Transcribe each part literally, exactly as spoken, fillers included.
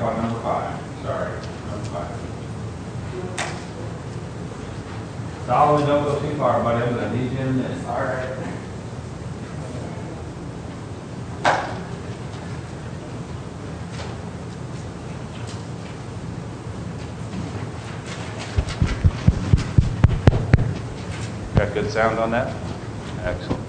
about number five. Sorry, number five. Solomon, don't go too far, buddy. I'm going to need you in a minute. All right. Got good sound on that? Excellent.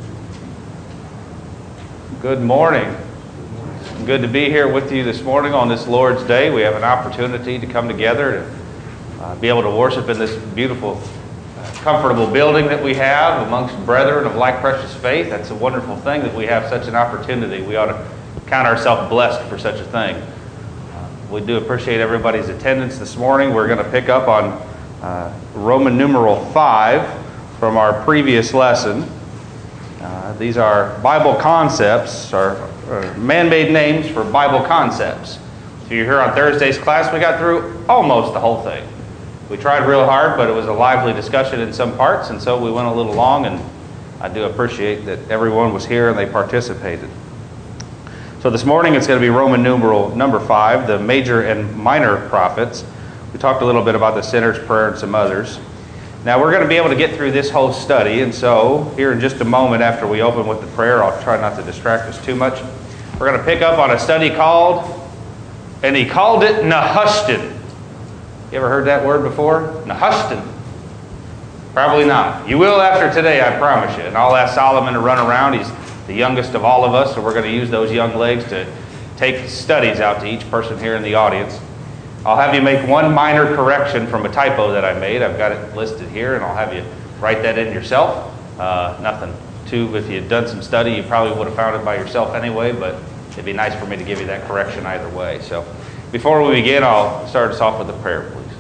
Good morning. Good to be here with you this morning on this Lord's Day. We have an opportunity to come together to uh, be able to worship in this beautiful, uh, comfortable building that we have amongst brethren of like precious faith. That's a wonderful thing that we have such an opportunity. We ought to count ourselves blessed for such a thing. Uh, we do appreciate everybody's attendance this morning. We're going to pick up on uh, Roman numeral five from our previous lesson. Uh, these are Bible concepts, or, or man-made names for Bible concepts. So you're here on Thursday's class, we got through almost the whole thing. We tried real hard, but it was a lively discussion in some parts, and so we went a little long, and I do appreciate that everyone was here and they participated. So this morning it's going to be Roman numeral number five, the major and minor prophets. We talked a little bit about the sinner's prayer and some others. Now we're going to be able to get through this whole study, and so here in just a moment after we open with the prayer, I'll try not to distract us too much. We're going to pick up on a study called, and he called it Nehushtan. You ever heard that word before? Nehushtan. Probably not. You will after today, I promise you. And I'll ask Solomon to run around. He's the youngest of all of us, so we're going to use those young legs to take studies out to each person here in the audience. I'll have you make one minor correction from a typo that I made. I've got it listed here, and I'll have you write that in yourself. Uh, nothing too, if you'd done some study, you probably would have found it by yourself anyway, but it'd be nice for me to give you that correction either way. So before we begin, I'll start us off with a prayer, please.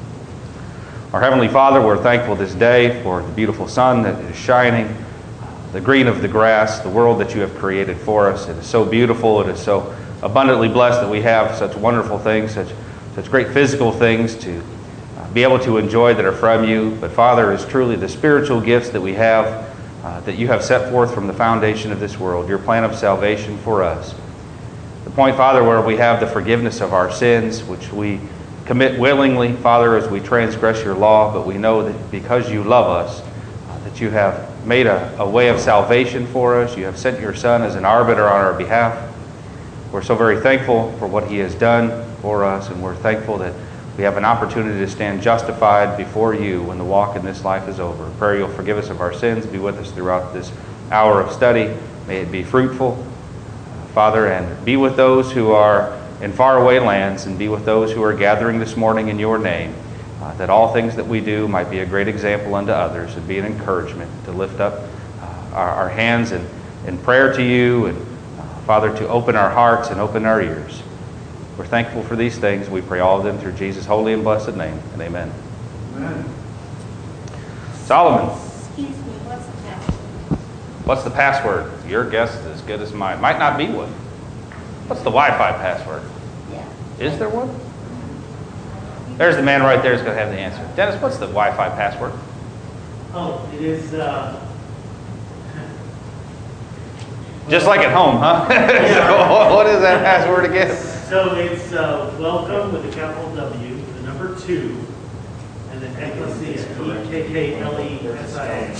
Our Heavenly Father, we're thankful this day for the beautiful sun that is shining, the green of the grass, the world that you have created for us. It is so beautiful. It is so abundantly blessed that we have such wonderful things, such Such great physical things to uh, be able to enjoy that are from you. But Father, is truly the spiritual gifts that we have, uh, that you have set forth from the foundation of this world, your plan of salvation for us. The point, Father, where we have the forgiveness of our sins, which we commit willingly, Father, as we transgress your law, but we know that because you love us, uh, that you have made a, a way of salvation for us. You have sent your Son as an arbiter on our behalf. We're so very thankful for what he has done for us, and we're thankful that we have an opportunity to stand justified before you when the walk in this life is over. I pray you'll forgive us of our sins, be with us throughout this hour of study. May it be fruitful, Father, and be with those who are in faraway lands, and be with those who are gathering this morning in your name, uh, that all things that we do might be a great example unto others, and be an encouragement to lift up uh, our, our hands in, in prayer to you, and uh, Father, to open our hearts and open our ears. We're thankful for these things. We pray all of them through Jesus' holy and blessed name, and amen. Amen. Solomon. Excuse me, what's the password? What's the password? Your guess is as good as mine. Might not be one. What's the Wi-Fi password? Yeah. Is there one? There's the man right there who's going to have the answer. Dennis, what's the Wi-Fi password? Oh, it is... Uh... Just like at home, huh? So what is that password again? So it's uh, welcome with a capital W, the number two, and then ecclesia, E K K L E S I A.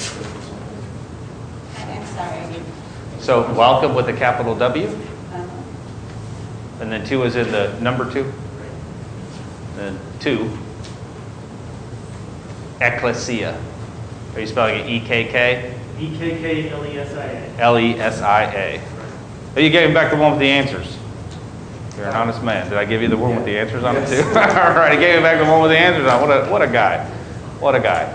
I'm sorry, I didn't. So welcome with a capital W, Uh-huh. and then two is in the number two. And then two. Ecclesia. Are you spelling it E K K? E K K L E S I A. L E S I A. Oh, you gave me back the one with the answers. You're an honest man. Did I give you the one with the answers on it too? All right, he gave me back the one with the answers on it. What a, what a guy. What a guy.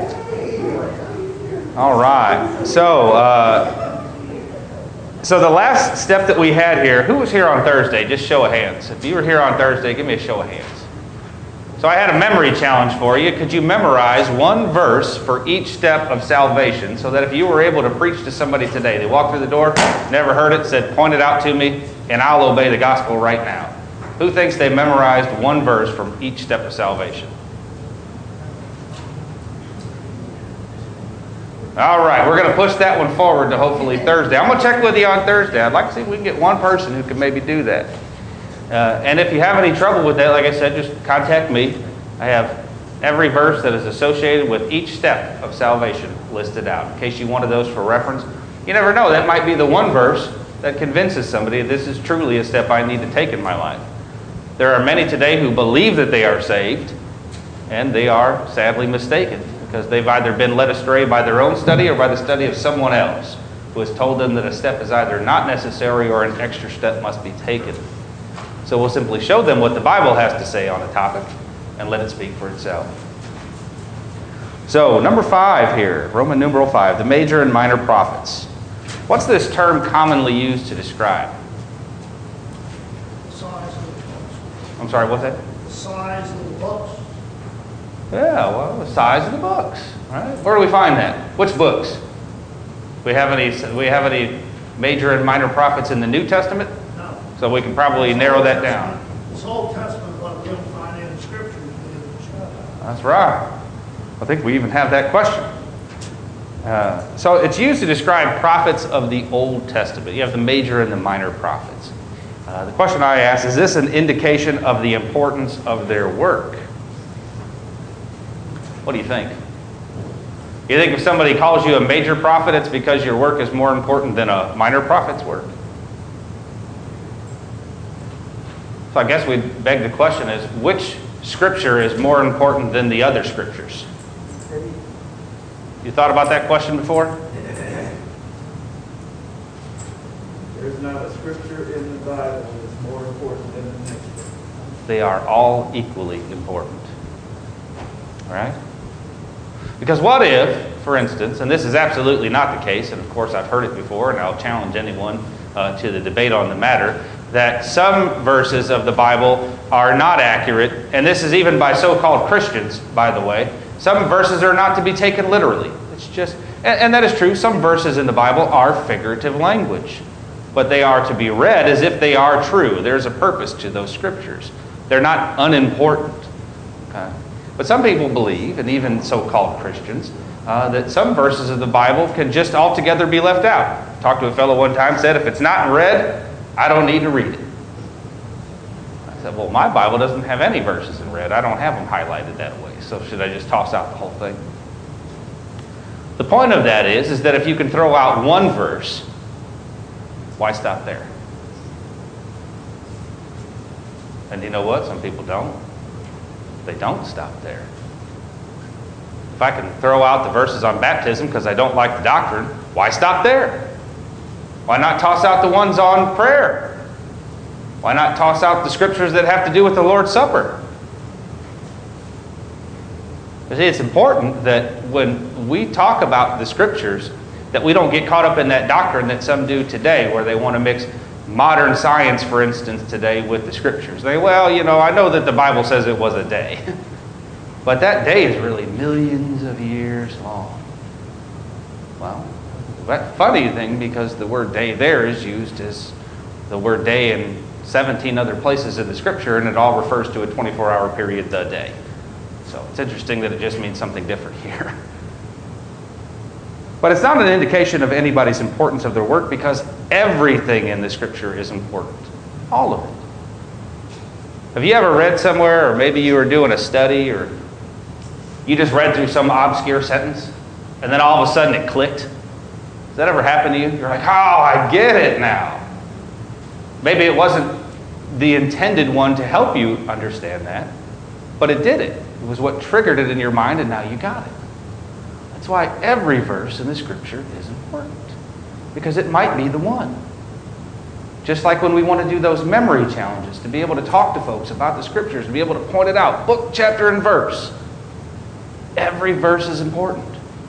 All right. So, uh, so the last step that we had here, who was here on Thursday? Just show of hands. If you were here on Thursday, give me a show of hands. So I had a memory challenge for you. Could you memorize one verse for each step of salvation so that if you were able to preach to somebody today, they walked through the door, never heard it, said, point it out to me, and I'll obey the gospel right now. Who thinks they memorized one verse from each step of salvation? All right, we're going to push that one forward to hopefully Thursday. I'm going to check with you on Thursday. I'd like to see if we can get one person who can maybe do that. Uh, and if you have any trouble with that, like I said, just contact me. I have every verse that is associated with each step of salvation listed out, in case you wanted those for reference. You never know, that might be the one verse that convinces somebody this is truly a step I need to take in my life. There are many today who believe that they are saved, and they are sadly mistaken, because they've either been led astray by their own study or by the study of someone else who has told them that a step is either not necessary or an extra step must be taken. So we'll simply show them what the Bible has to say on the topic and let it speak for itself. So, number five here, Roman numeral five, the major and minor prophets. What's this term commonly used to describe? The size of the books. I'm sorry, what's that? The size of the books. Yeah, well, the size of the books, right? Where do we find that? Which books? We have any? We have any major and minor prophets in the New Testament? No. So we can probably narrow that down. This Old Testament, what we don't find in Scripture, we didn't show. That's right. I think we even have that question. Uh, so it's used to describe prophets of the Old Testament. You have the major and the minor prophets. Uh, the question I ask, is this an indication of the importance of their work? What do you think? You think if somebody calls you a major prophet, it's because your work is more important than a minor prophet's work? So I guess we beg the question is, which scripture is more important than the other scriptures? You thought about that question before? There's not a scripture in the Bible that's more important than the next one. They are all equally important. All right? Because what if, for instance, and this is absolutely not the case, and of course I've heard it before, and I'll challenge anyone uh, to the debate on the matter, that some verses of the Bible are not accurate, and this is even by so-called Christians, by the way. Some verses are not to be taken literally. It's just, and, and that is true. Some verses in the Bible are figurative language, but they are to be read as if they are true. There's a purpose to those scriptures. They're not unimportant. Okay? But some people believe, and even so-called Christians, uh, that some verses of the Bible can just altogether be left out. Talked to a fellow one time, said, if it's not in red, I don't need to read it. I said, well, my Bible doesn't have any verses in red. I don't have them highlighted that way. So should I just toss out the whole thing? The point of that is, is that if you can throw out one verse, why stop there? And you know what? Some people don't. They don't stop there. If I can throw out the verses on baptism because I don't like the doctrine, why stop there? Why not toss out the ones on prayer? Why not toss out the scriptures that have to do with the Lord's Supper? You see, it's important that when we talk about the scriptures, that we don't get caught up in that doctrine that some do today, where they want to mix modern science, for instance, today with the scriptures. They, well, you know, I know that the Bible says it was a day. But that day is really millions of years long. Well, that funny thing, because the word day there is used as the word day in seventeen other places in the scripture, and it all refers to a twenty-four hour period, the day. So it's interesting that it just means something different here. But it's not an indication of anybody's importance of their work, because everything in the scripture is important. All of it. Have you ever read somewhere, or maybe you were doing a study, or you just read through some obscure sentence, and then all of a sudden it clicked? Has that ever happened to you? You're like, oh, I get it now. Maybe it wasn't the intended one to help you understand that, but it did it. It was what triggered it in your mind, and now you got it. That's why every verse in the scripture is important, because it might be the one. Just like when we want to do those memory challenges, to be able to talk to folks about the scriptures, to be able to point it out, book, chapter, and verse. Every verse is important.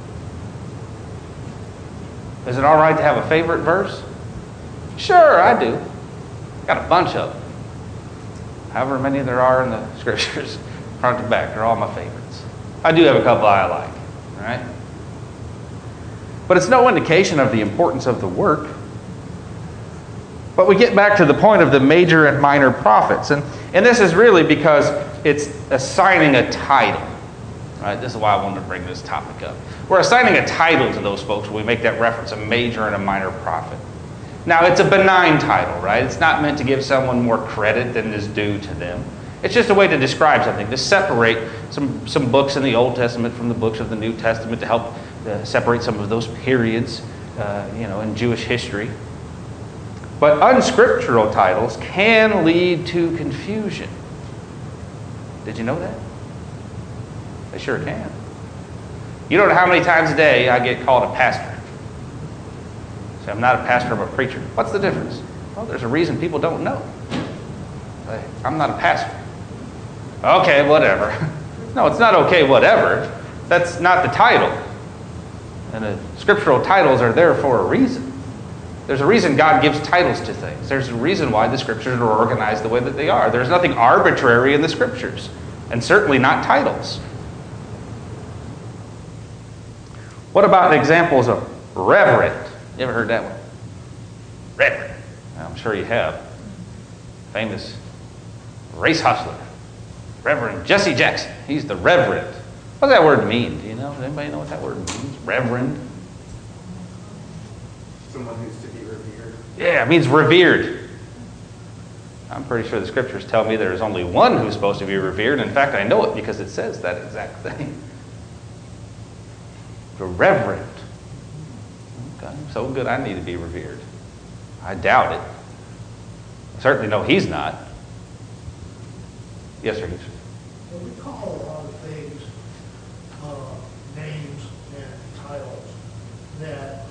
Is it all right to have a favorite verse? Sure, I do. Got a bunch of them. However many there are in the scriptures, front to back, they're all my favorites. I do have a couple I like, all right? But it's no indication of the importance of the work. But we get back to the point of the major and minor prophets. And, and this is really because it's assigning a title. Right? This is why I wanted to bring this topic up. We're assigning a title to those folks when we make that reference, a major and a minor prophet. Now, it's a benign title, right? It's not meant to give someone more credit than is due to them. It's just a way to describe something, to separate some, some books in the Old Testament from the books of the New Testament, to help uh, separate some of those periods, uh, you know, in Jewish history. But unscriptural titles can lead to confusion. Did you know that? They sure can. You don't know how many times a day I get called a pastor. So I'm not a pastor, I'm a preacher. What's the difference? Well, there's a reason people don't know. Say, I'm not a pastor. Okay, whatever. No, it's not okay, whatever. That's not the title. And the scriptural titles are there for a reason. There's a reason God gives titles to things. There's a reason why the scriptures are organized the way that they are. There's nothing arbitrary in the scriptures, and certainly not titles. What about examples of reverend? You ever heard that one? Reverend. I'm sure you have. Famous race hustler, Reverend Jesse Jackson. He's the reverend. What does that word mean? Do you know? Does anybody know what that word means? Reverend. Someone who's to be revered. Yeah, it means revered. I'm pretty sure the scriptures tell me there's only one who's supposed to be revered. In fact, I know it because it says that exact thing. The reverend. Okay, so good I need to be revered. I doubt it. I certainly know he's not. Yes, sir. Well, we call a lot of things uh, names and titles that,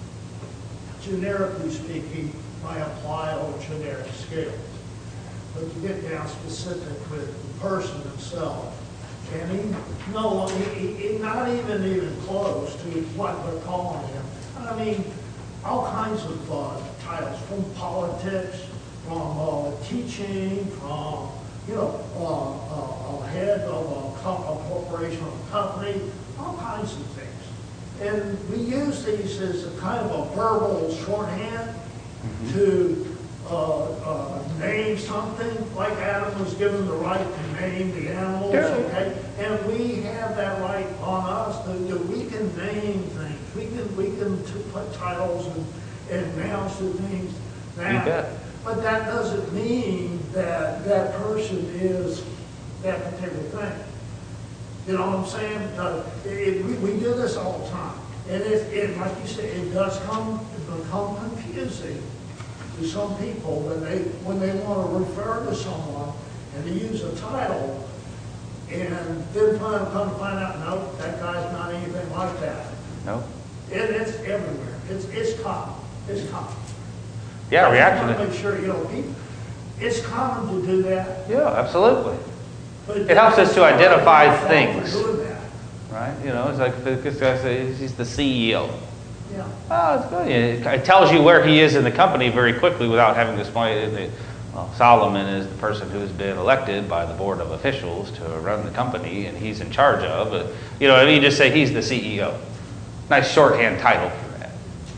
generically speaking, might apply on generic scales. But you get down specific with the person himself, and he, no, he, he, not even even close to what we're calling him. I mean, all kinds of uh, titles, from politics, from uh, teaching, from, you know, uh, uh, a head of a, co- a corporation or a company, all kinds of things. And we use these as a kind of a verbal shorthand mm-hmm. to uh, uh, name something, like Adam was given the right to name the animals, yeah. okay? And we have that right on us that, that we can name things. We can we can t- put titles and, and nouns to things. Now, but that doesn't mean that that person is that particular thing. You know what I'm saying? Uh, it, we, we do this all the time. And it, it, like you said, it does come become confusing to some people when they when they want to refer to someone and they use a title, and then come, come to find out, no, that guy's not anything like that. No. It, it's everywhere. It's it's common. It's common. Yeah, I reaction. want to make sure, you know, people, it's common to do that. Yeah, absolutely. But it helps us to identify things. Doing that. Right? You know, it's like this guy says he's the C E O. Yeah. Oh, it's good. It tells you where he is in the company very quickly without having to explain it. Well, Solomon is the person who has been elected by the board of officials to run the company, and he's in charge of it. You know, you just say he's the C E O. Nice shorthand title for that.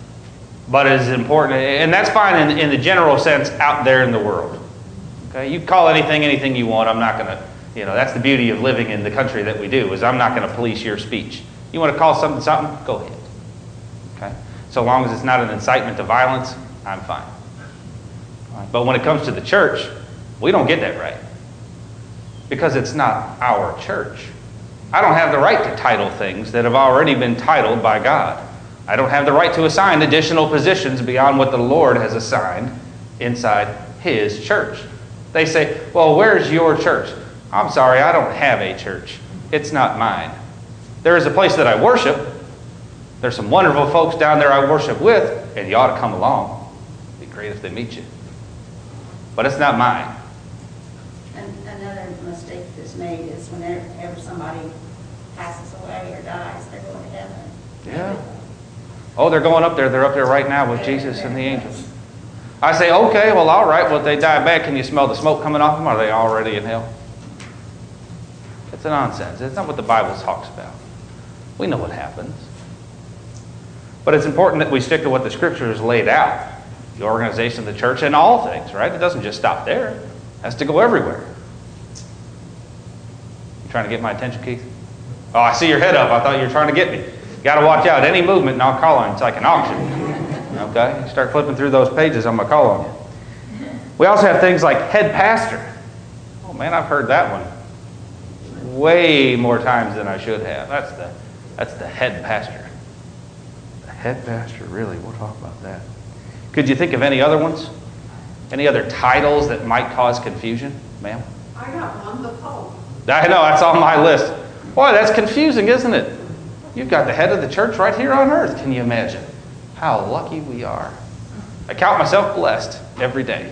But it is important, and that's fine in, in the general sense out there in the world. Okay, you call anything anything you want. I'm not going to, you know, that's the beauty of living in the country that we do, is I'm not going to police your speech. You want to call something something? Go ahead. Okay? So long as it's not an incitement to violence, I'm fine. Right. But when it comes to the church, we don't get that right. Because it's not our church. I don't have the right to title things that have already been titled by God. I don't have the right to assign additional positions beyond what the Lord has assigned inside His church. They say, well, where's your church? I'm sorry, I don't have a church. It's not mine. There is a place that I worship. There's some wonderful folks down there I worship with, and you ought to come along. It'd be great if they meet you. But it's not mine. And another mistake that's made is whenever somebody passes away or dies, they're going to heaven. Yeah. Oh, they're going up there. They're up there right now with Jesus and the angels. I say, okay, well, all right. Well, if they die back, can you smell the smoke coming off them? Are they already in hell? It's a nonsense. It's not what the Bible talks about. We know what happens. But it's important that we stick to what the Scriptures laid out. The organization of the church and all things, right? It doesn't just stop there. It has to go everywhere. You trying to get my attention, Keith? Oh, I see your head up. I thought you were trying to get me. Got to watch out. Any movement and I'll call on you. It's like an auction. Okay? You start flipping through those pages, I'm going to call on you. We also have things like head pastor. Oh man, I've heard that one way more times than I should have. That's the, that's the head pastor. The head pastor, really? We'll talk about that. Could you think of any other ones? Any other titles that might cause confusion, ma'am? I got one, the Pope. I know, that's on my list. Boy, that's confusing, isn't it? You've got the head of the church right here on earth. Can you imagine how lucky we are? I count myself blessed every day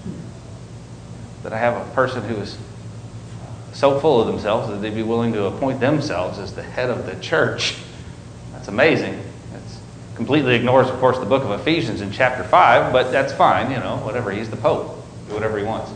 that I have a person who is so full of themselves that they'd be willing to appoint themselves as the head of the church. That's amazing. It completely ignores, of course, the book of Ephesians in chapter five, but that's fine, you know, whatever. He's the Pope. Do whatever he wants.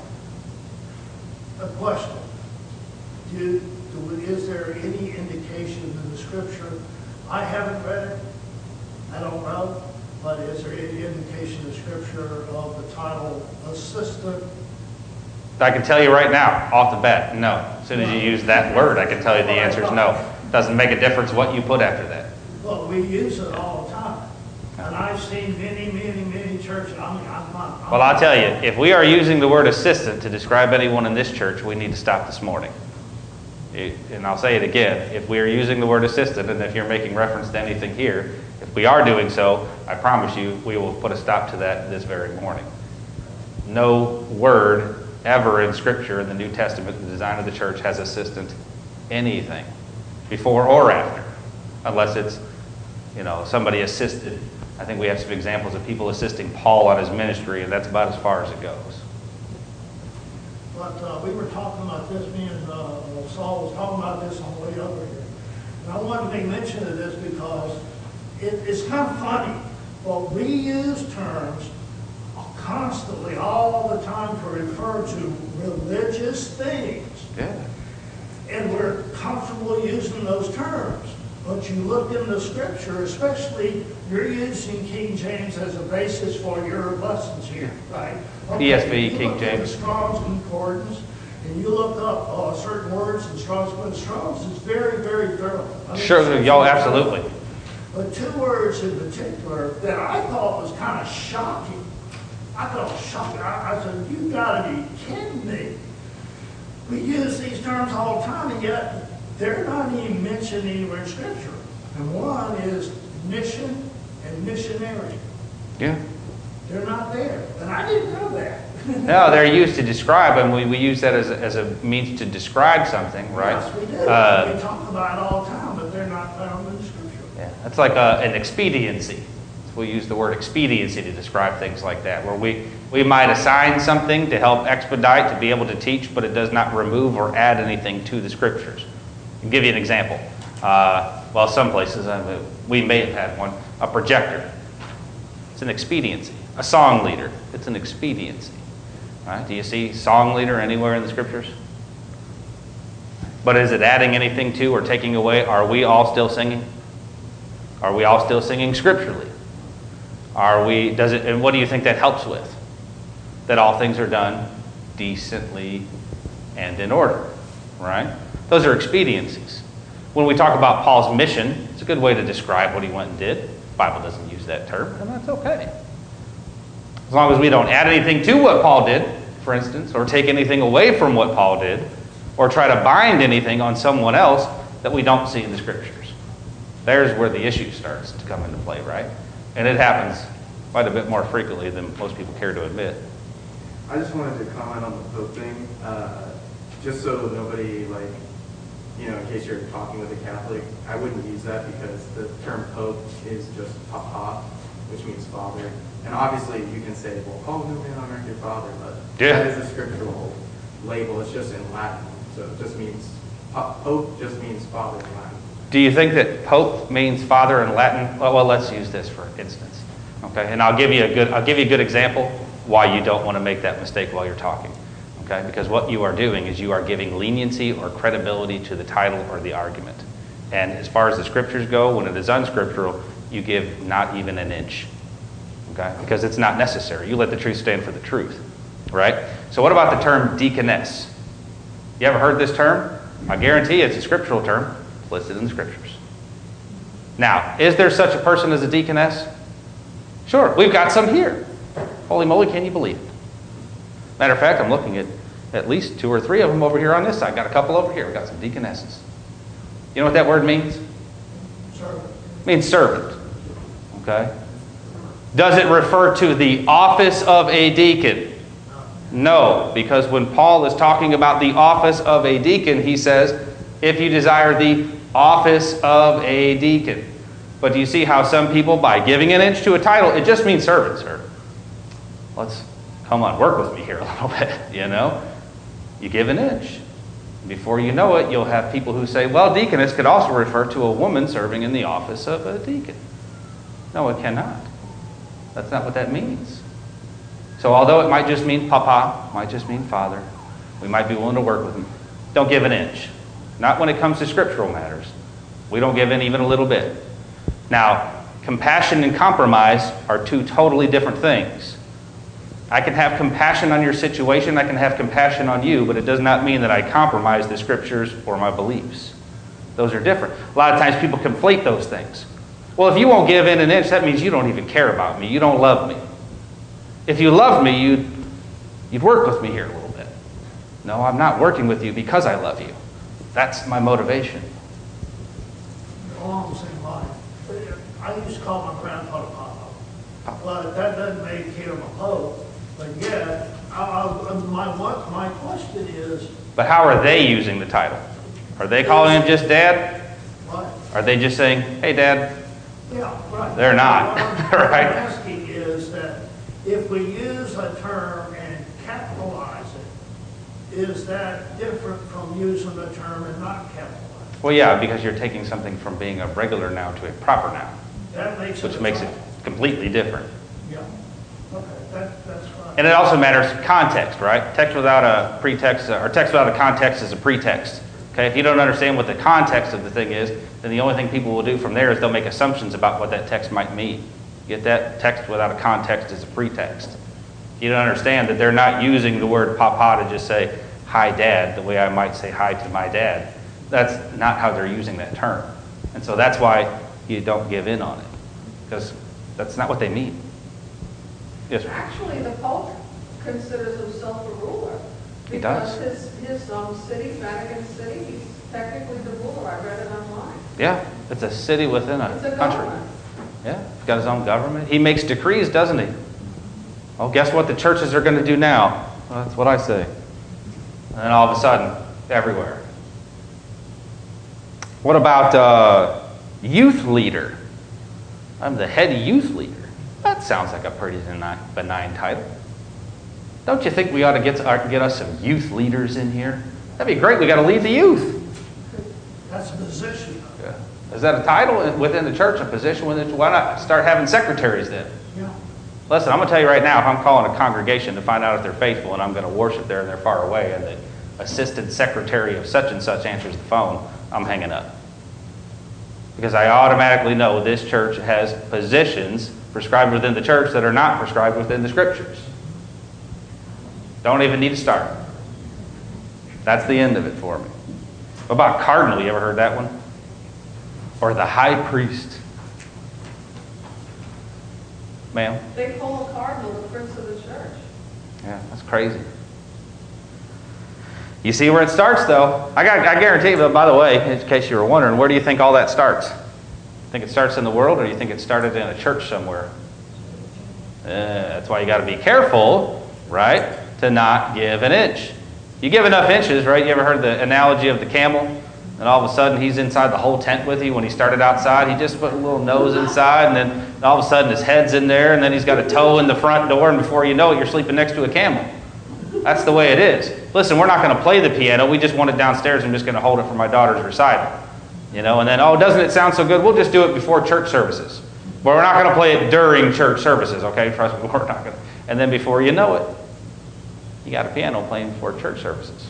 A question. Do, do, is there any indication in the scripture? I haven't read it. I don't know. But is there any indication in the scripture of the title assistant? I can tell you right now, off the bat, no. As soon as you use that word, I can tell you the answer is no. Doesn't make a difference what you put after that. Well, we use it all the time. And I've seen many, many, many churches. I mean, I'm not. I'm Well, I'll tell you, if we are using the word assistant to describe anyone in this church, we need to stop this morning. It- and I'll say it again. If we are using the word assistant, and if you're making reference to anything here, if we are doing so, I promise you, we will put a stop to that this very morning. No word ever in Scripture in the New Testament, the design of the church, has assistant anything, before or after, unless it's, you know, somebody assisted. I think we have some examples of people assisting Paul on his ministry, and that's about as far as it goes. But uh, we were talking about this, me and uh, Saul was talking about this on the way over here. And I wanted to make mention of this because it, it's kind of funny, but we use terms constantly, all the time, to refer to religious things. Yeah. And we're comfortable using those terms. But you look in the scripture, especially, you're using King James as a basis for your lessons here, right? E S V, Okay, you King look at James. the Strong's Concordance, and you look up uh, certain words in Strong's, but Strong's is very, very thorough. I mean, Sure, it's- y'all, absolutely. But two words in particular that I thought was kind of shocking. I thought it was shocking. I, I said, you gotta be kidding me. We use these terms all the time, and yet they're not even mentioned anywhere in Scripture. And one is mission and missionary. Yeah. They're not there. And I didn't know that. No, they're used to describe, and we, we use that as a, as a means to describe something, right? Yes, we do. Uh, we talk about it all the time, but they're not found in the Scripture. Yeah, that's like a, an expediency. We use the word expediency to describe things like that, where we, we might assign something to help expedite, to be able to teach, but it does not remove or add anything to the Scriptures. I'll give you an example. Uh, well, some places, uh, we may have had one, a projector. It's an expediency. A song leader, it's an expediency. Right? Do you see song leader anywhere in the Scriptures? But is it adding anything to or taking away? Are we all still singing? Are we all still singing scripturally? Are we, does it, and what do you think that helps with? That all things are done decently and in order, right? Those are expediencies. When we talk about Paul's mission, it's a good way to describe what he went and did. The Bible doesn't use that term, and that's okay. As long as we don't add anything to what Paul did, for instance, or take anything away from what Paul did, or try to bind anything on someone else that we don't see in the Scriptures. There's where the issue starts to come into play, right? And it happens quite a bit more frequently than most people care to admit. I just wanted to comment on the Pope thing, uh, just so nobody, like, you know, in case you're talking with a Catholic, I wouldn't use that because the term Pope is just papa, which means father. And obviously you can say, well, call no man on earth your father, but Yeah. that is a scriptural label. It's just in Latin. So it just means, Pope just means father in Latin. Do you think that Pope means father in Latin? Well, well, let's use this for instance. Okay, and I'll give you a good I'll give you a good example why you don't want to make that mistake while you're talking. Okay, because what you are doing is you are giving leniency or credibility to the title or the argument. And as far as the Scriptures go, when it is unscriptural, you give not even an inch. Okay, because it's not necessary. You let the truth stand for the truth, right? So what about the term deaconess? You ever heard this term? I guarantee it's a scriptural term. Listed in the Scriptures. Now, is there such a person as a deaconess? Sure, we've got some here. Holy moly, can you believe it? Matter of fact, I'm looking at at least two or three of them over here on this side. Got a couple over here. We've got some deaconesses. You know what that word means? Servant. It means servant. Okay? Does it refer to the office of a deacon? No, because when Paul is talking about the office of a deacon, he says, if you desire the office of a deacon. But do you see how some people, by giving an inch to a title, it just means servant, sir. Let's, come on, work with me here a little bit, you know? You give an inch. Before you know it, you'll have people who say, well, deaconess could also refer to a woman serving in the office of a deacon. No, it cannot. That's not what that means. So although it might just mean papa, might just mean father, we might be willing to work with them. Don't give an inch. Not when it comes to scriptural matters. We don't give in even a little bit. Now, compassion and compromise are two totally different things. I can have compassion on your situation, I can have compassion on you, but it does not mean that I compromise the scriptures or my beliefs. Those are different. A lot of times people conflate those things. Well, if you won't give in an inch, that means you don't even care about me. You don't love me. If you loved me, you'd, you'd work with me here a little bit. No, I'm not working with you because I love you. That's my motivation. Along the same line. I used to call my grandpa Papa. But that doesn't make him a pope. But yet, I, I, my, what, my question is... But how are they using the title? Are they calling him just Dad? What? Are they just saying, hey, Dad? Yeah, right. They're not, What I'm, right? what I'm asking is that if we use a term and capitalize it, is that different from using the term and not capitalize it? Well, yeah, because you're taking something from being a regular noun to a proper noun, That makes it... which makes it completely different. Yeah. Okay, that, that's right. And it also matters context, right? Text without a pretext, or text without a context is a pretext. Okay, if you don't understand what the context of the thing is, then the only thing people will do from there is they'll make assumptions about what that text might mean. Get that? Text without a context is a pretext. You don't understand that they're not using the word papa to just say, hi, Dad, the way I might say hi to my dad. That's not how they're using that term. And so that's why you don't give in on it, because that's not what they mean. Yes, sir. Actually, the Pope considers himself a ruler. He does. Because his, his um, city, Vatican City, he's technically the ruler. I read it online. Yeah, it's a city within a It's a country. government. Yeah, he's got his own government. He makes decrees, doesn't he? Well, guess what the churches are going to do now? Well, that's what I say. And then all of a sudden, everywhere. What about uh, youth leader? I'm the head youth leader. That sounds like a pretty benign, benign title. Don't you think we ought to get, to, uh, get us some youth leaders in here? That'd be great. We got to lead the youth. That's a position. Yeah. Is that a title within the church, a position within the church? Why not start having secretaries then? Yeah. Listen, I'm going to tell you right now, if I'm calling a congregation to find out if they're faithful and I'm going to worship there and they're far away and the assistant secretary of such and such answers the phone, I'm hanging up. Because I automatically know this church has positions prescribed within the church that are not prescribed within the scriptures. Don't even need to start. That's the end of it for me. What about cardinal? You ever heard that one? Or the high priest? Ma'am? They call a cardinal the prince of the church. Yeah, that's crazy. You see where it starts, though. I got, I guarantee you, but by the way, in case you were wondering, where do you think all that starts? Think it starts in the world, or do you think it started in a church somewhere? Uh, that's why you got to be careful, right, to not give an inch. You give enough inches, right? You ever heard the analogy of the camel? And all of a sudden, he's inside the whole tent with you. When he started outside, he just put a little nose inside, and then all of a sudden, his head's in there, and then he's got a toe in the front door, and before you know it, you're sleeping next to a camel. That's the way it is. Listen, we're not going to play the piano. We just want it downstairs. I'm just going to hold it for my daughter's recital. You know, and then, oh, doesn't it sound so good? We'll just do it before church services. But we're not going to play it during church services, okay? Trust me, we're not going to. And then before you know it, you got a piano playing before church services.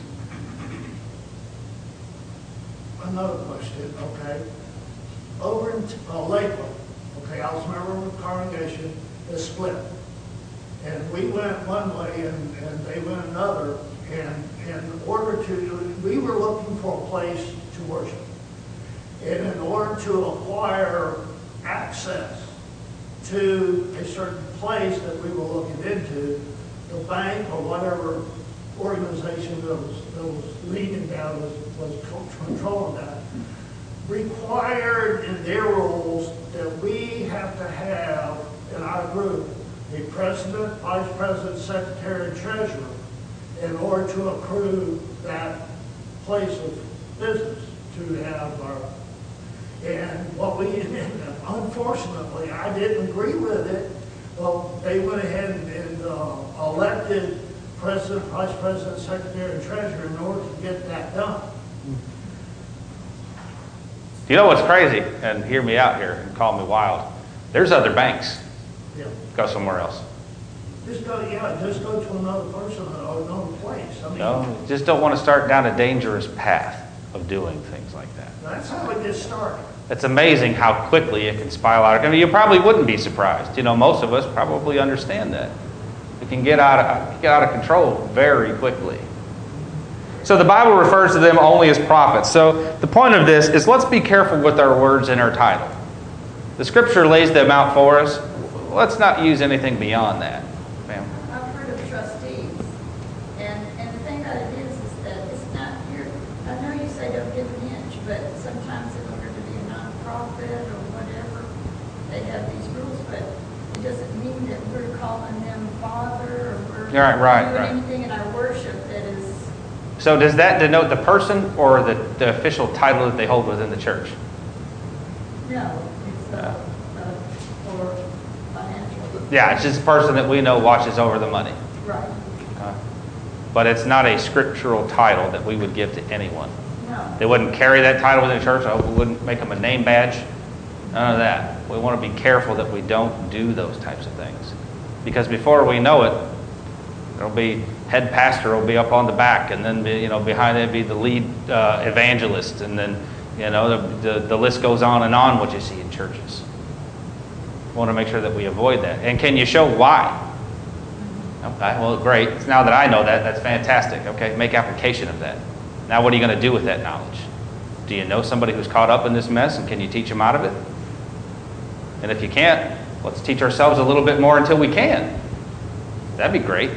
Another question, okay? Over in uh, Lakeland, okay, I was a member of the congregation that split. And we went one way and, and they went another. And, and in order to, we were looking for a place to worship. And in order to acquire access to a certain place that we were looking into, the bank or whatever organization that was, that was leading that, was, was controlling that, required in their rules that we have to have in our group a president, vice president, secretary, and treasurer in order to approve that place of business to have our, and what we, unfortunately, I didn't agree with it. Well, they went ahead and, and uh, elected president, vice president, secretary, and treasurer in order to get that done. You know what's crazy? And hear me out here and call me wild. There's other banks. Yeah. Go somewhere else. Just go, yeah, just go to another person or another place. I mean, No, just don't want to start down a dangerous path of doing things like that. that's how it gets started. It's amazing how quickly it can spiral out. I mean, you probably wouldn't be surprised. You know, most of us probably understand that. It can get out of, get out of control very quickly. So the Bible refers to them only as prophets. So the point of this is let's be careful with our words in our title. The Scripture lays them out for us. Let's not use anything beyond that. Ma'am? I've heard of trustees, and, and the thing about it is, is that it's not your, I know you say don't give an inch, but sometimes in order to be a nonprofit or whatever, they have these rules, but it doesn't mean that we're calling them father, or we're Right, right, doing right. anything in our worship that is, So does that denote the person or the, the official title that they hold within the church? no, it's, uh, uh, for financial. Yeah, it's just a person that we know watches over the money. Right, Uh, But it's not a scriptural title that we would give to anyone. no. They wouldn't carry that title within the church. I hope we wouldn't make them a name badge. None of that. We want to be careful that we don't do those types of things. Because before we know it, there'll be head pastor will be up on the back, and then be, you know behind it be the lead uh, evangelist, and then you know the, the the list goes on and on. What you see in churches. We want to make sure that we avoid that. And can you show why? Okay, well, great. Now that I know that, that's fantastic. Okay, make application of that. Now, what are you going to do with that knowledge? Do you know somebody who's caught up in this mess, and can you teach them out of it? And if you can't, let's teach ourselves a little bit more until we can. That'd be great.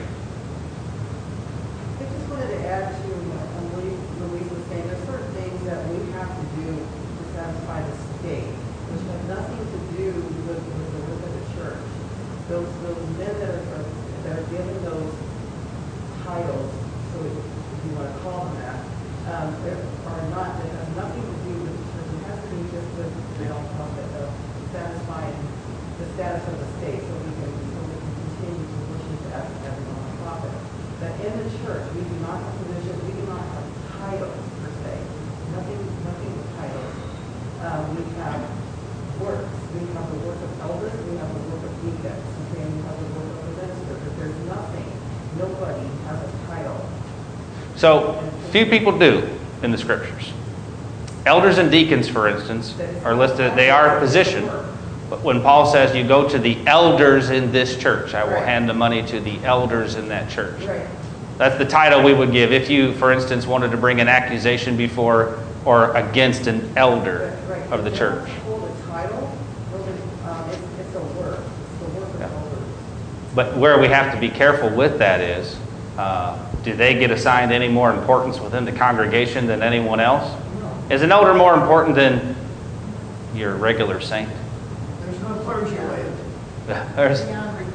I just wanted to add to what Louise Louise was saying, there's certain things that we have to do to satisfy the state, which have nothing to do with, with the work of the church. Those, those men that are, are- that are given those titles, so if you want to call them that, um, there are not, that have nothing to do with the church. It has to do just with the nonprofit, of satisfying the status of the state, so we can, so we can continue to worship as, as a nonprofit. But in the church, we do not have positions, we do not have titles per se, nothing, nothing with titles. Um, we have works, we have the work of elders, we have the work of deacons, okay, and we have the work of the minister, but there's nothing, nobody has a title. So, few people do in the scriptures. Elders and deacons, for instance, are listed, they are a position. But when Paul says you go to the elders in this church, I will Right. hand the money to the elders in that church. Right. That's the title we would give if you, for instance, wanted to bring an accusation before or against an elder Right, right. of the It's church. not called a title, really, um, it's, it's a work, it's the work of Yeah. elders. But where we have to be careful with that is, uh, do they get assigned any more importance within the congregation than anyone else? No. Is an elder more important than your regular saint? There's no clergy with it. There's- Beyond reproach.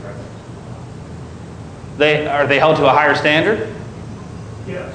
They, are they held to a higher standard? Yes.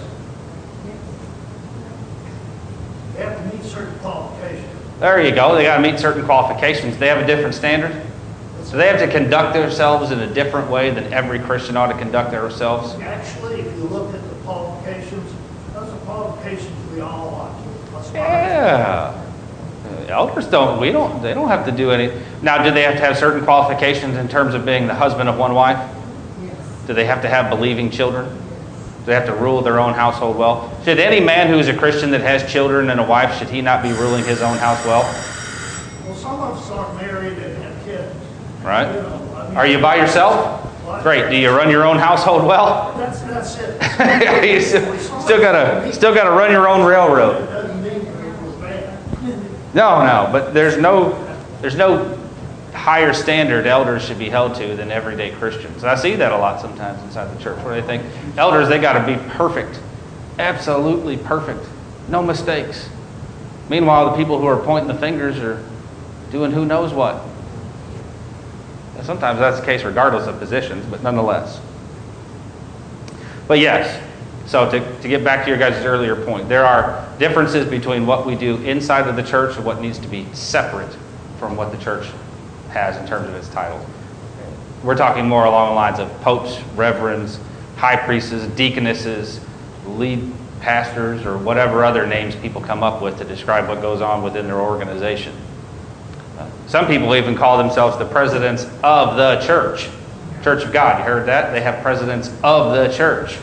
They have to meet certain qualifications. There you go. They got to meet certain qualifications. They have a different standard. So they have to conduct themselves in a different way than every Christian ought to conduct themselves. Actually, if you look at the qualifications, those are qualifications we all ought to aspire to. Yeah. Uh, Elders don't, we don't, they don't have to do any. Now, do they have to have certain qualifications in terms of being the husband of one wife? Yes. Do they have to have believing children? Do they have to rule their own household well? Should any man who is a Christian that has children and a wife, should he not be ruling his own house well? Well, some of us aren't married and have kids. Right? You know, I mean- Are you by yourself? What? Great. Do you run your own household well? That's, that's it. you still, still gotta, still gotta run your own It railroad. doesn't mean that it was bad. No, no, but there's no, there's no higher standard elders should be held to than everyday Christians. And I see that a lot sometimes inside the church, where they think elders, they got to be perfect, absolutely perfect, no mistakes. Meanwhile, the people who are pointing the fingers are doing who knows what. And sometimes that's the case regardless of positions, but nonetheless. But yes, so to, to get back to your guys' earlier point, there are differences between what we do inside of the church and what needs to be separate from what the church has in terms of its title. We're talking more along the lines of popes, reverends, high priestesses, deaconesses, lead pastors, or whatever other names people come up with to describe what goes on within their organization. Uh, some people even call themselves the presidents of the church. Church of God, you heard that? They have presidents of the church.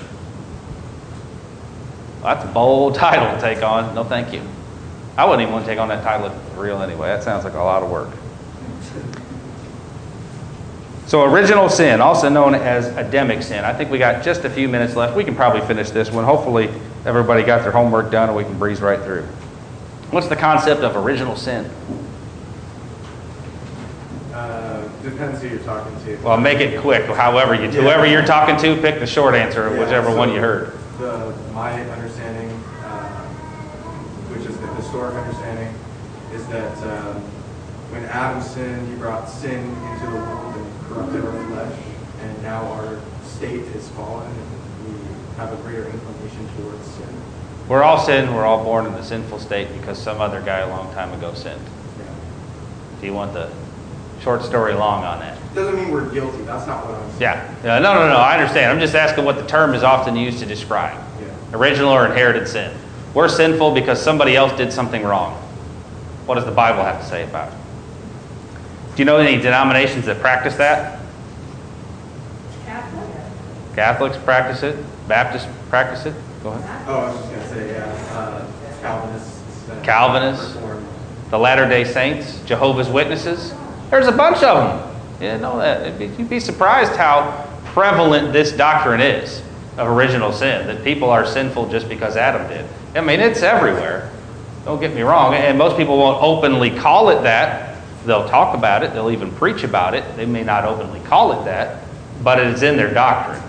Well, that's a bold title to take on. No, thank you. I wouldn't even want to take on that title for real anyway. That sounds like a lot of work. So original sin, also known as Adamic sin. I think we got just a few minutes left. We can probably finish this one. Hopefully everybody got their homework done and we can breeze right through. What's the concept of original sin? Uh, depends who you're talking to. Well, make it quick. However you, whoever you're talking to, pick the short answer, Yeah, whichever so one you heard. The, my understanding, uh, which is the historic understanding, is that um, when Adam sinned, he brought sin into the world and corrupted our flesh, and now our state is fallen, and we have a greater inclination towards sin. We're all sinned. We're all born in the sinful state because some other guy a long time ago sinned. Yeah. Do you want the short story long on that? Doesn't mean we're guilty. That's not what I'm saying. Yeah. yeah. No, no, no. I understand. I'm just asking what the term is often used to describe. Yeah. Original or inherited sin. We're sinful because somebody else did something wrong. What does the Bible have to say about it? Do you know any denominations that practice that? Catholic? Catholics practice it. Baptists practice it. Go ahead. Oh, I was just going to say, yeah, uh, Calvinists. uh, Calvinists. Reformed. The Latter-day Saints. Jehovah's Witnesses. There's a bunch of them. You know that. You'd be surprised how prevalent this doctrine is of original sin, that people are sinful just because Adam did. I mean, it's everywhere. Don't get me wrong. And most people won't openly call it that. They'll talk about it. They'll even preach about it. They may not openly call it that, but it's in their doctrine.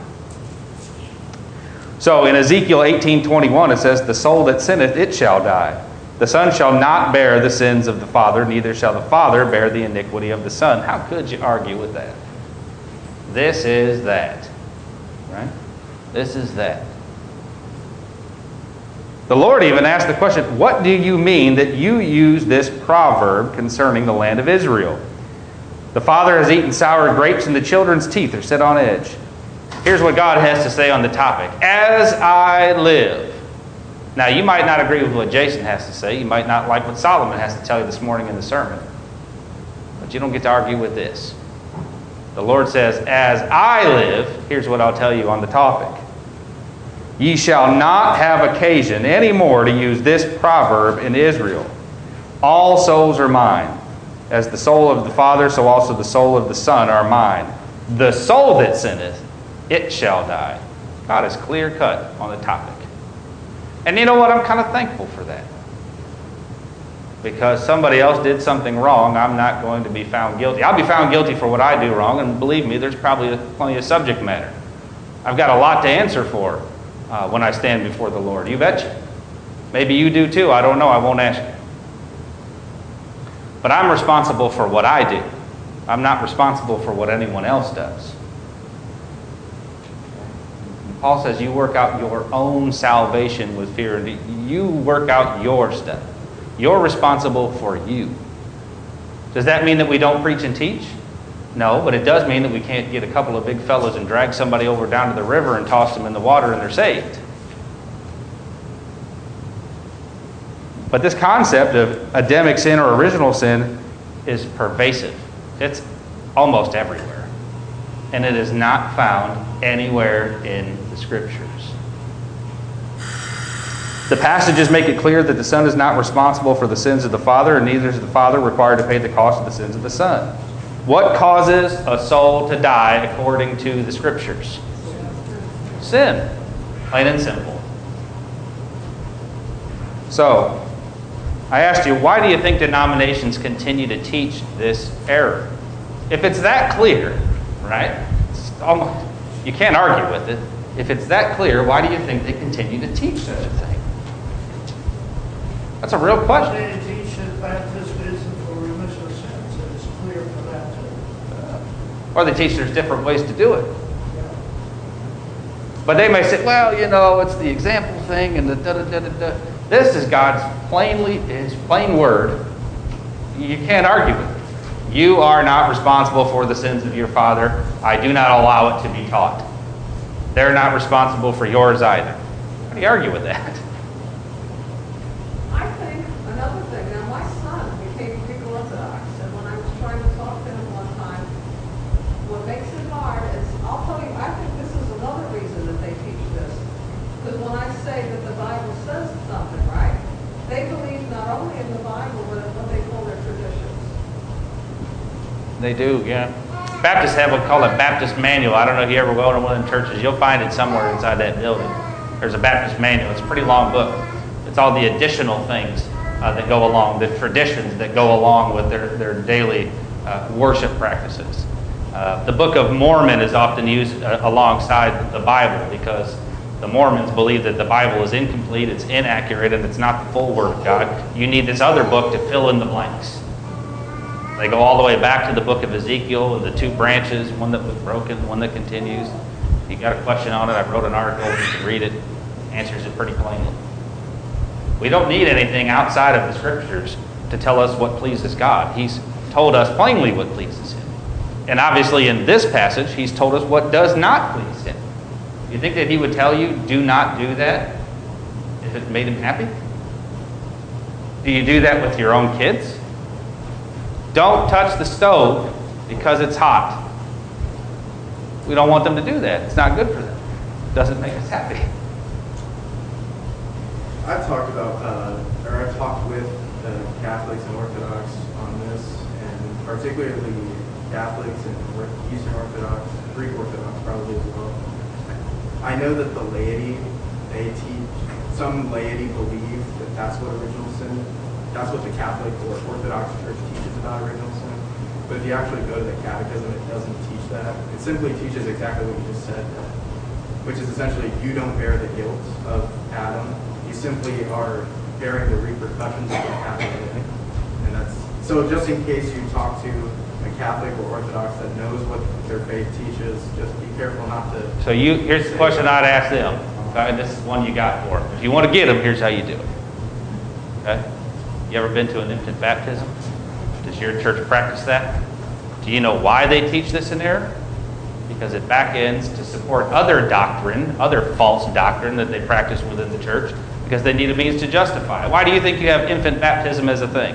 So in Ezekiel eighteen twenty-one, it says, "The soul that sinneth, it shall die. The Son shall not bear the sins of the Father, neither shall the Father bear the iniquity of the Son." How could you argue with that? This is that. Right? This is that. The Lord even asked the question, what do you mean that you use this proverb concerning the land of Israel? The father has eaten sour grapes and the children's teeth are set on edge. Here's what God has to say on the topic. As I live. Now, you might not agree with what Jason has to say. You might not like what Solomon has to tell you this morning in the sermon. But you don't get to argue with this. The Lord says, as I live, here's what I'll tell you on the topic. Ye shall not have occasion any more to use this proverb in Israel. All souls are mine. As the soul of the Father, so also the soul of the Son are mine. The soul that sinneth, it shall die. God is clear cut on the topic. And you know what? I'm kind of thankful for that. Because somebody else did something wrong, I'm not going to be found guilty. I'll be found guilty for what I do wrong, and believe me, there's probably plenty of subject matter. I've got a lot to answer for uh, when I stand before the Lord. You betcha. Maybe you do too. I don't know. I won't ask you. But I'm responsible for what I do. I'm not responsible for what anyone else does. Paul says you work out your own salvation with fear. And you work out your stuff. You're responsible for you. Does that mean that we don't preach and teach? No, but it does mean that we can't get a couple of big fellows and drag somebody over down to the river and toss them in the water and they're saved. But this concept of Adamic sin or original sin is pervasive. It's almost everywhere. And it is not found anywhere in the Scriptures. The passages make it clear that the Son is not responsible for the sins of the Father, and neither is the Father required to pay the cost of the sins of the Son. What causes a soul to die according to the Scriptures? Sin. Plain and simple. So, I asked you, why do you think denominations continue to teach this error? If it's that clear, right? It's almost, you can't argue with it. If it's that clear, why do you think they continue to teach such a thing? That's a real question. They teach that baptism isn't for remission of sins, and it's clear for that too. Or they teach there's different ways to do it. But they may say, well, you know, it's the example thing and the da da da da da. This is God's plainly, his plain word. You can't argue with it. You are not responsible for the sins of your father. I do not allow it to be taught. They're not responsible for yours either. How do you argue with that? I think another thing, now my son became Greek Orthodox, and when I was trying to talk to him one time, what makes it hard is, I'll tell you, I think this is another reason that they teach this. Because when I say that the Bible says something, right, they believe not only in the Bible, but in what they call their traditions. They do, yeah. Baptists have what's called a Baptist manual. I don't know if you ever go to one of them churches. You'll find it somewhere inside that building. There's a Baptist manual. It's a pretty long book. It's all the additional things uh, that go along, the traditions that go along with their, their daily uh, worship practices. Uh, the Book of Mormon is often used uh, alongside the Bible because the Mormons believe that the Bible is incomplete, it's inaccurate, and it's not the full Word of God. You need this other book to fill in the blanks. They go all the way back to the book of Ezekiel and the two branches, one that was broken, one that continues. If you got a question on it, I wrote an article. You can read it. Answers it pretty plainly. We don't need anything outside of the Scriptures to tell us what pleases God. He's told us plainly what pleases Him. And obviously in this passage, He's told us what does not please Him. You think that He would tell you, do not do that if it made Him happy? Do you do that with your own kids? Don't touch the stove because it's hot. We don't want them to do that. It's not good for them. It doesn't make us happy. I've talked about, uh, or I've talked with uh, Catholics and Orthodox on this, and particularly Catholics and Eastern Orthodox, Greek Orthodox probably as well. I know that the laity, they teach, some laity believe that that's what original sin, that's what the Catholic or Orthodox Church teaches about original sin. But if you actually go to the Catechism, it doesn't teach that. It simply teaches exactly what you just said, which is essentially you don't bear the guilt of Adam. You simply are bearing the repercussions of what happened to him. And that's so just in case you talk to a Catholic or Orthodox that knows what their faith teaches, just be careful not to. So you here's the question I'd ask them. Okay, this is one you got for them. If you want to get them, here's how you do it. Okay? You ever been to an infant baptism? Does your church practice that? Do you know why they teach this in error? Because it back ends to support other doctrine, other false doctrine that they practice within the church, because they need a means to justify it. Why do you think you have infant baptism as a thing?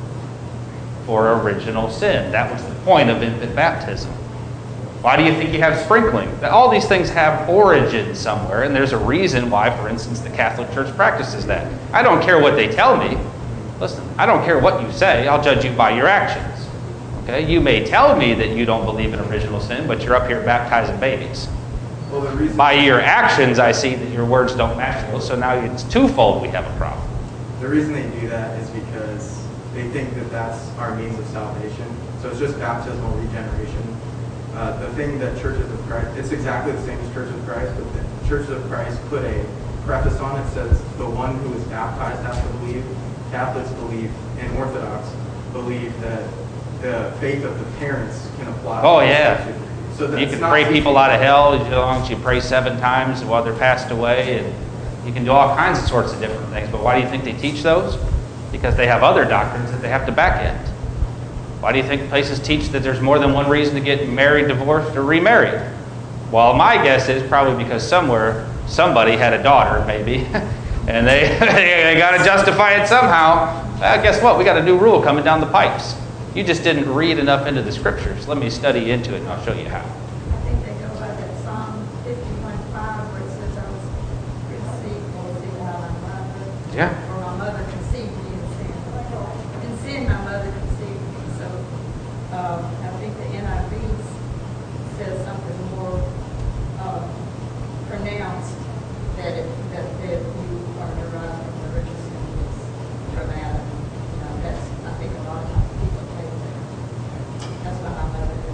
For original sin. That was the point of infant baptism. Why do you think you have sprinkling? All these things have origin somewhere, and there's a reason why, for instance, the Catholic Church practices that. I don't care what they tell me. Listen, I don't care what you say. I'll judge you by your actions. Okay? You may tell me that you don't believe in original sin, but you're up here baptizing babies. Well, the reason By your actions, I see that your words don't match those, so now it's twofold we have a problem. The reason they do that is because they think that that's our means of salvation. So it's just baptismal regeneration. Uh, the thing that Churches of Christ, it's exactly the same as Churches of Christ, but the Churches of Christ put a preface on it, says the one who is baptized has to believe. Catholics believe, and Orthodox believe that the faith of the parents can apply. Oh, yeah. So that's You can not pray teaching- people out of hell as long as you pray seven times while they're passed away, and you can do all kinds of sorts of different things. But why do you think they teach those? Because they have other doctrines that they have to back end. Why do you think places teach that there's more than one reason to get married, divorced, or remarried? Well, my guess is probably because somewhere somebody had a daughter, maybe, and they they got to justify it somehow. Uh, guess what? We got a new rule coming down the pipes. You just didn't read enough into the Scriptures. Let me study into it, and I'll show you how. I think they go by that Psalm fifty-one five where it says, I was conceived, conceived by my mother. Yeah. Or my mother conceived me in sin. In sin, my mother conceived me. So um, I think the N I V says something more uh, pronounced that, it, that, that you are derived from the original sin is from Adam. You know, that's, I think a lot of times people take that. That's why my mother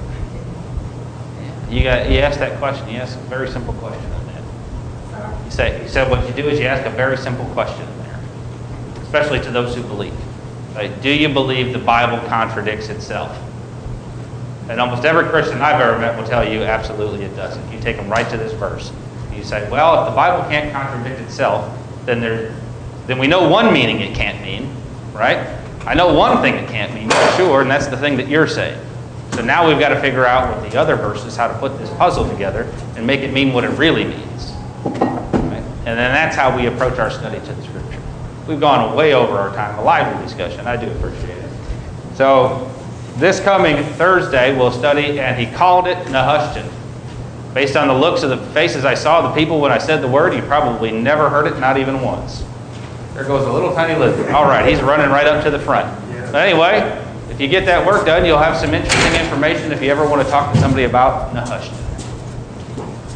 You got, you ask that question. You ask a very simple question in that. You say, you said what you do is you ask a very simple question in there, especially to those who believe. Right? Do you believe the Bible contradicts itself? And almost every Christian I've ever met will tell you absolutely it doesn't. You take them right to this verse. You say, well, if the Bible can't contradict itself, then there, then we know one meaning it can't mean, right? I know one thing it can't mean for sure, and that's the thing that you're saying. So now we've got to figure out with the other verses how to put this puzzle together and make it mean what it really means. Right? And then that's how we approach our study to the Scripture. We've gone way over our time, a lively discussion. I do appreciate it. So this coming Thursday, we'll study, and he called it Nehushtan. Based on the looks of the faces I saw, the people when I said the word, you probably never heard it, not even once. There goes a little tiny lizard. All right, he's running right up to the front. But anyway, if you get that work done, you'll have some interesting information if you ever want to talk to somebody about Nehushtan.